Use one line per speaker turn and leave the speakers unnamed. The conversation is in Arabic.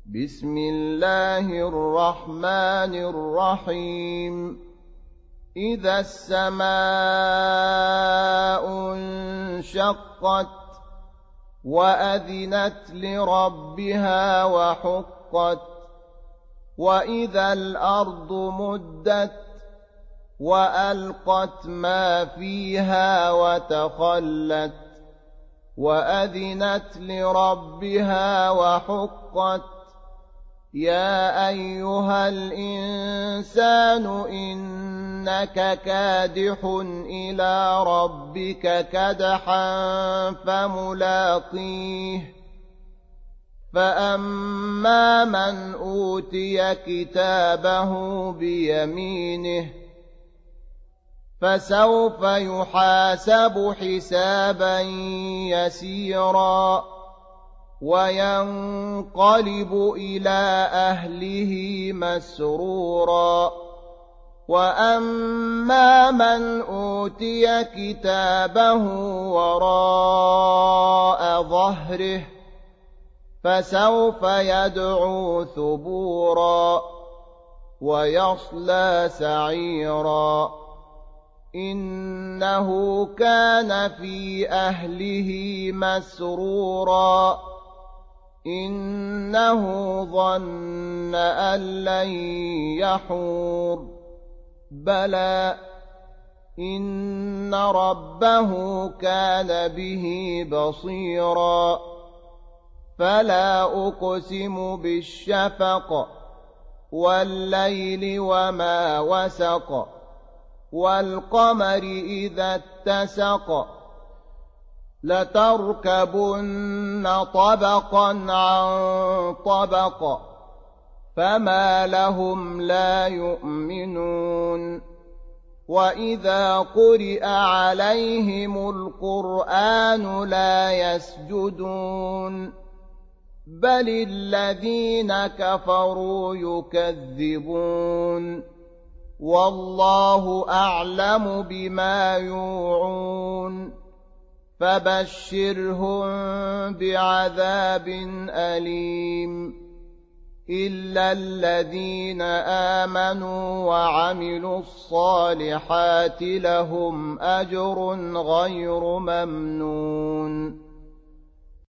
بسم الله الرحمن الرحيم إذا السماء انشقت وأذنت لربها وحقت وإذا الأرض مدت وألقت ما فيها وتخلت وأذنت لربها وحقت يا أيها الإنسان إنك كادح إلى ربك كدحا فملاقيه فأما من أوتي كتابه بيمينه فسوف يحاسب حسابا يسيرا وينقلب إلى أهله مسرورا وأما من أوتي كتابه وراء ظهره فسوف يدعو ثبورا ويصلى سعيرا إنه كان في أهله مسرورا إنه ظن أن لن يحور بلى إن ربه كان به بصيرا فلا أقسم بالشفق والليل وما وسق والقمر إذا اتسق لتركبن طبقا عن طبق فما لهم لا يؤمنون وإذا قرئ عليهم القرآن لا يسجدون بل الذين كفروا يكذبون والله أعلم بما يوعون فبشرهم بعذاب أليم إلا الذين آمنوا وعملوا الصالحات لهم أجر غير ممنون